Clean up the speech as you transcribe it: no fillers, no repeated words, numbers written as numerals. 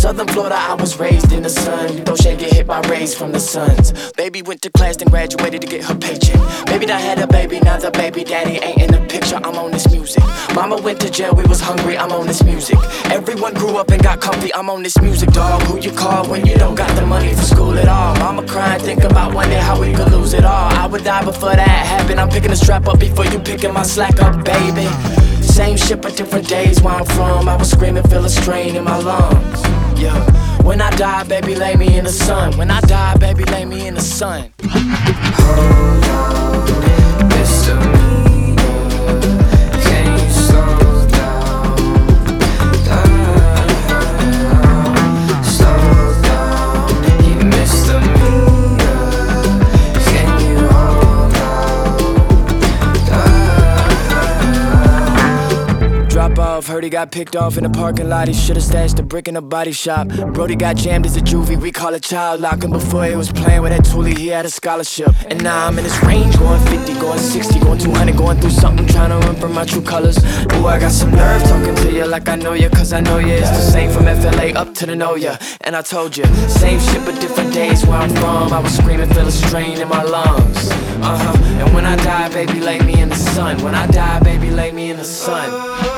Southern Florida, I was raised in the sun. Don't shade get hit by rays from the suns. Baby went to class, then graduated to get her paycheck. Baby done had a baby, now the baby daddy ain't in the picture. I'm on this music. Mama went to jail, we was hungry, I'm on this music. Everyone grew up and got comfy, I'm on this music, dog. Who you call when you don't got the money for school at all? Mama crying, think about one day how we could lose it all. I would die before that happened. I'm picking the strap up before you picking my slack up, baby. Same shit but different days where I'm from. I was screaming, feel a strain in my lungs. Yeah. When I die, baby, lay me in the sun. When I die, baby, lay me in the sun. Hold on, misdemeanor. Can you slow down? Slow down. You misdemeanor. Can you hold on? Drop off, heard he got picked off in the parking lot. He should've stashed a brick in a body shop. Brody got jammed as a juvie, we call it child locking. Before he was playing with that toolie, he had a scholarship. And now I'm in this range, going 50, going 60, going 200, going through something, trying to run from my true colors. Ooh, I got some nerve talking to you like I know you, cause I know you. It's the same from FLA up to the know ya. And I told you, same shit but different days where I'm from. I was screaming, feel a strain in my lungs. And when I die, baby, lay me in the sun. When I die, baby, lay me in the sun.